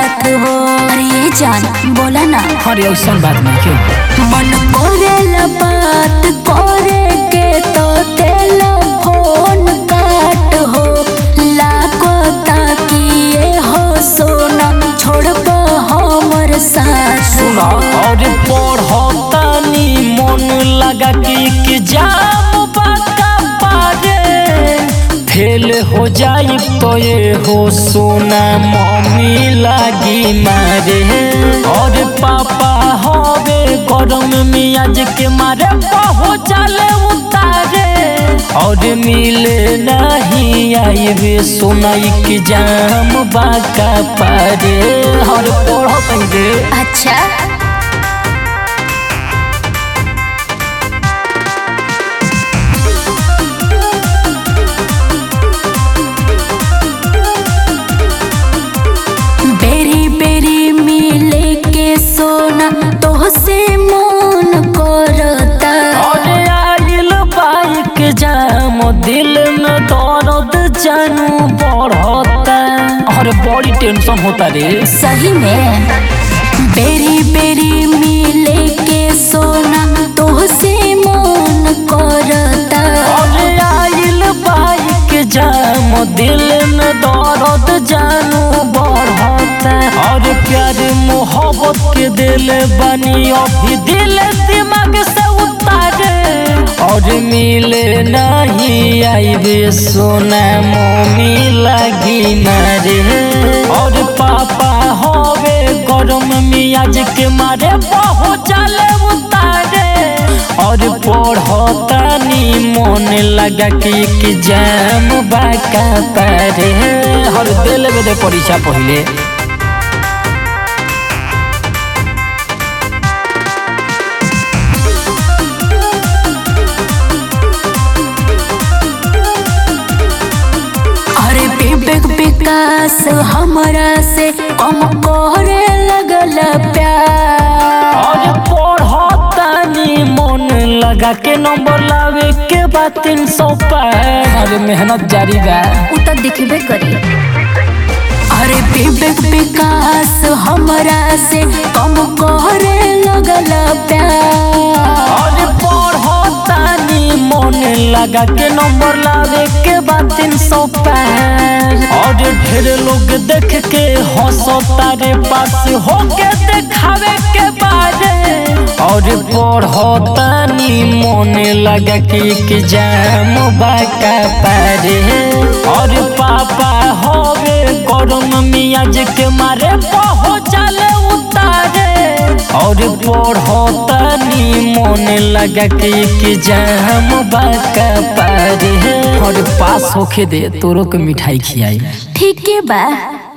साथ हो। अरे जान बोला ना। अरे ऐसा बात नहीं क्यों मन करेला बात करे के तो तेला फोन काट हो। लाको ताकिए हो सोना छोड़ पा हमर साथ। सुना और पढ़तानी मन लगा कि जाम बाका पारे फेल हो जाई तो ये हो सोना मम्मी लागी मारे। और पापा होवे गरम मियाज के मारे बहुत चले उतारे। और मिले नहीं आईबे सुनाई कि जाम बाका पारे। और पढ़ते अच्छा बेरी बेरी मिले के सोना तो से मन करता। और आइल बाइक जाम दिल में दर्द जानू बढ़ता। और बड़ी टेंशन होता रे सही में बेरी बेरी मिले के सोना तो से मन करता। और आइल बाइक जाम दिल में दर्द जानू बढ़ता। और प्यार मोहब्बत के दिल बनी अभी दिल दिमाग से उतारे। और मिले नहीं आईबे सोना मम्मी लगी मारे। और पापा होवे गरम मियाज के मारे बहुत चले उतारे। और पढ़तानी मन लगा कि जाम बाका पारे। हर दिल में दे परीक्षा पहले विकास हमरा से कम करे लगल प्यार। और पढ़तानी मन लगा के नंबर लावे के बाद 300 पार। अरे मेहनत जारी बा उ त दिखबे करी। अरे विकास हमरा से कम करे लगल प्यार। और पढ़तानी मन लगा के नंबर लावे के बाद 300 पार। और ढेर लोग देख के हंसता रे पास होके देखावे के बारे। और पढ़तानी मन लगा कि जाम बाका पारे। और पापा होवे गरम मियाज के मारे बहुत चले उतारे। और पढ़तानी मन लगा कि जाम बाका पारे। और पास होके दे तोरो के मिठाई खियाई। ठीक है बा।